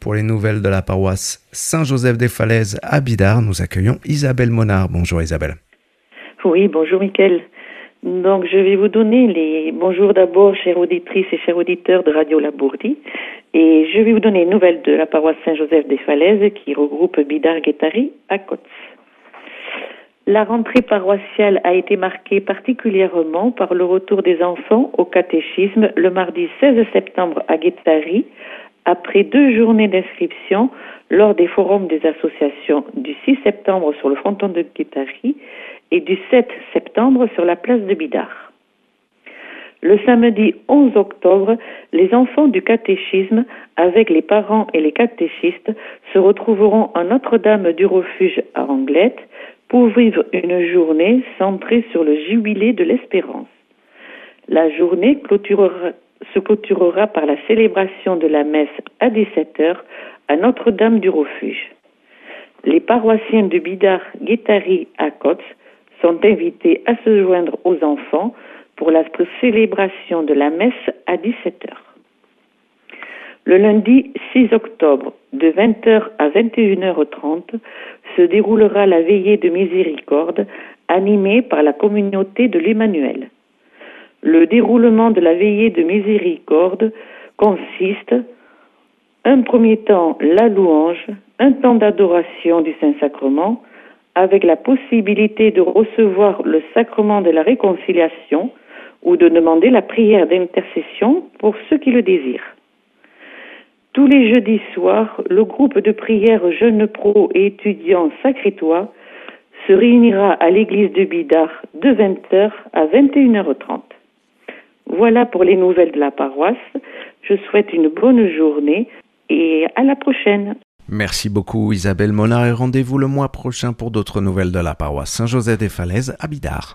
pour les nouvelles de la paroisse Saint-Joseph-des-Falaises à Bidart. Nous accueillons Isabelle Monard. Bonjour Isabelle. Oui, bonjour Mickaël. Donc je vais vous donner les bonjours d'abord, chères auditrices et chers auditeurs de Radio Labourdie. Et je vais vous donner une nouvelle de la paroisse Saint-Joseph-des-Falaises qui regroupe Bidart-Guétari à Kotz. La rentrée paroissiale a été marquée particulièrement par le retour des enfants au catéchisme le mardi 16 septembre à Guétari, après 2 journées d'inscription lors des forums des associations du 6 septembre sur le fronton de Guétari et du 7 septembre sur la place de Bidart. Le samedi 11 octobre, les enfants du catéchisme, avec les parents et les catéchistes, se retrouveront à Notre-Dame du Refuge à Anglette pour vivre une journée centrée sur le jubilé de l'Espérance. La journée se clôturera par la célébration de la messe à 17h à Notre-Dame du Refuge. Les paroissiens de Bidart, Guétari à Kotz sont invités à se joindre aux enfants pour la célébration de la messe à 17h. Le lundi 6 octobre, de 20h à 21h30, se déroulera la veillée de miséricorde animée par la communauté de l'Emmanuel. Le déroulement de la veillée de miséricorde consiste, un premier temps, la louange, un temps d'adoration du Saint-Sacrement, avec la possibilité de recevoir le sacrement de la réconciliation ou de demander la prière d'intercession pour ceux qui le désirent. Tous les jeudis soirs, le groupe de prière Jeunes Pro et étudiants Sacré-Toi se réunira à l'église de Bidart de 20h à 21h30. Voilà pour les nouvelles de la paroisse. Je souhaite une bonne journée et à la prochaine. Merci beaucoup Isabelle Monard et rendez-vous le mois prochain pour d'autres nouvelles de la paroisse Saint-Joseph-des-Falaises à Bidart.